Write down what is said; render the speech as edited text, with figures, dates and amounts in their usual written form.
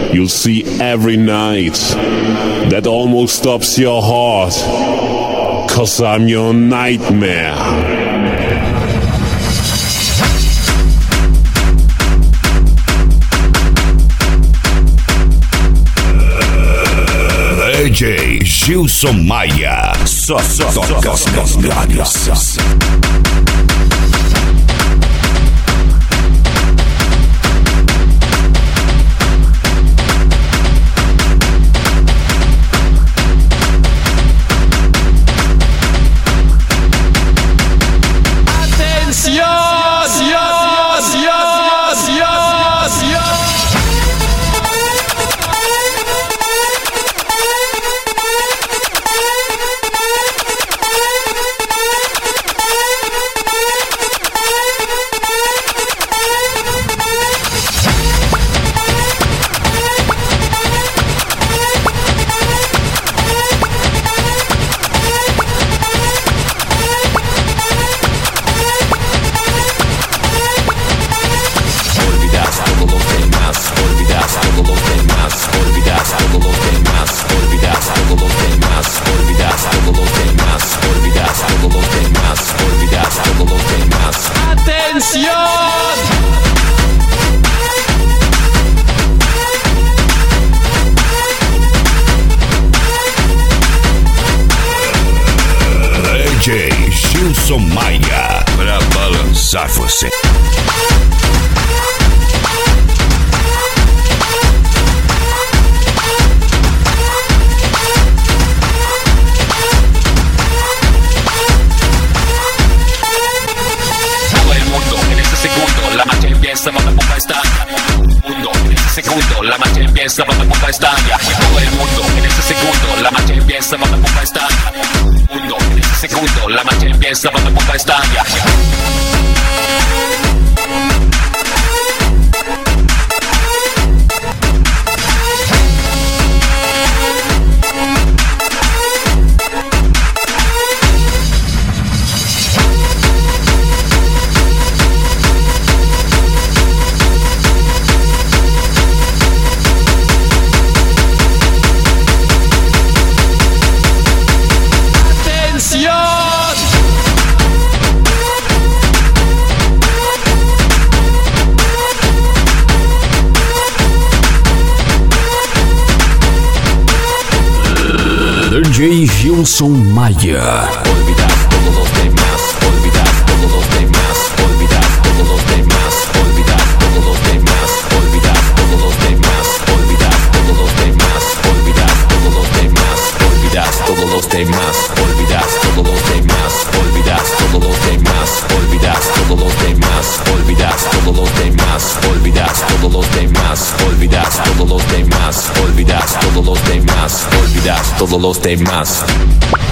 you'll see every night that almost stops your heart, 'cause I'm your nightmare. DJ Gilson Maia, só toca as melhores. DJ Gilson Maia, pra balançar você. La marcha empieza, cuando ponga esta mundo en ese segundo, la marcha empieza, cuando ponga esta todo el mundo en ese segundo, la marcha empieza, cuando ponga esta mundo en ese segundo, la marcha empieza, cuando ponga esta DJ Gilson Maia. Olvidar todos los demás, olvidar todos los demás, olvidar todos los demás, olvidar todos los demás, olvidar todos los demás, olvidar todos los demás, olvidar todos los demás, olvidar todos los demás, olvidar todos los demás, olvidar todos los demás, olvidar todos los demás, olvidar todos los demás, olvidar todos los demás, olvidar todos los demás, olvidar todos los demás, olvidar todos los demás.